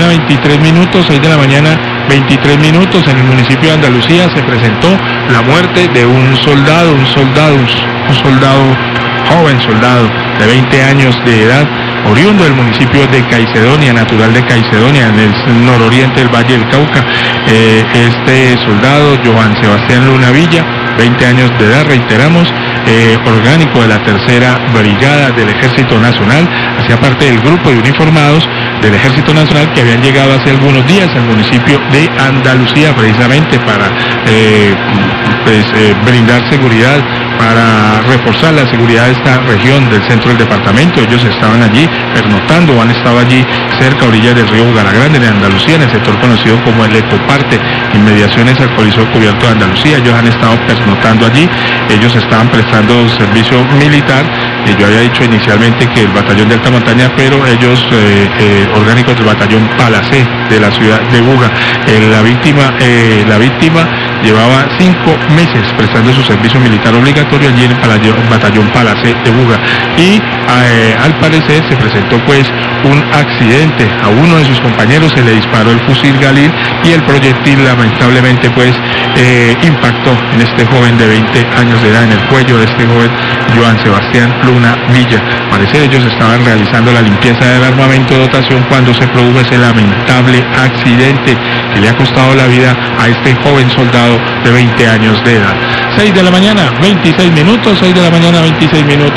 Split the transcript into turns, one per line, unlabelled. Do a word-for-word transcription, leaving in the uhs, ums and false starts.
mañana veintitrés minutos, seis de la mañana veintitrés minutos, en el municipio de Andalucía se presentó la muerte de un soldado, un soldado, un soldado, joven soldado de veinte años de edad, oriundo del municipio de Caicedonia, natural de Caicedonia, en el nororiente del Valle del Cauca. Eh, este soldado, Johan Sebastián Luna Villa, veinte años de edad, reiteramos, eh, orgánico de la tercera brigada del Ejército Nacional, hacía parte del grupo de uniformados del Ejército Nacional que habían llegado hace algunos días al municipio de Andalucía precisamente para eh, pues, eh, brindar seguridad, para reforzar la seguridad de esta región del centro del departamento. Ellos estaban allí pernoctando, han estado allí cerca a orillas del río Bugalagrande de Andalucía, en el sector conocido como el Ecoparte, inmediaciones al Coliseo Cubierto de Andalucía. Ellos han estado pernoctando allí, ellos estaban prestando servicio militar. Eh, yo había dicho inicialmente que el batallón de alta montaña, pero ellos eh, eh, orgánicos del batallón Palacé de la ciudad de Buga. Eh, la víctima, eh, la víctima llevaba cinco meses prestando su servicio militar obligatorio allí en el batallón Palacé de Buga, y eh, al parecer se presentó pues un accidente. A uno de sus compañeros se le disparó el fusil Galil y el proyectil lamentablemente pues eh, impactó en este joven de veinte años de edad, en el cuello de este joven Johan Sebastián Luna Villa. Al parecer ellos estaban realizando la limpieza del armamento de dotación cuando se produjo ese lamentable accidente que le ha costado la vida a este joven soldado de veinte años de edad. seis de la mañana, veintiséis minutos, seis de la mañana, veintiséis minutos.